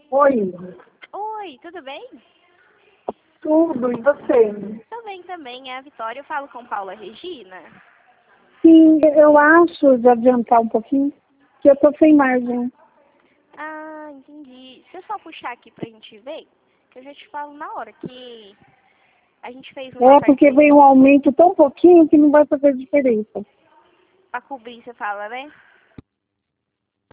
Oi, Oi, tudo bem? tudo, e você? Tô bem também, é a Vitória. Eu falo com Paula Regina. Sim, eu acho, de adiantar um pouquinho, que eu tô sem margem. Ah, entendi. Se eu só puxar aqui pra gente ver, que eu já te falo na hora que a gente fez uma É porque parceria vem um aumento tão pouquinho que não vai fazer diferença. pra cobrir, você fala, né?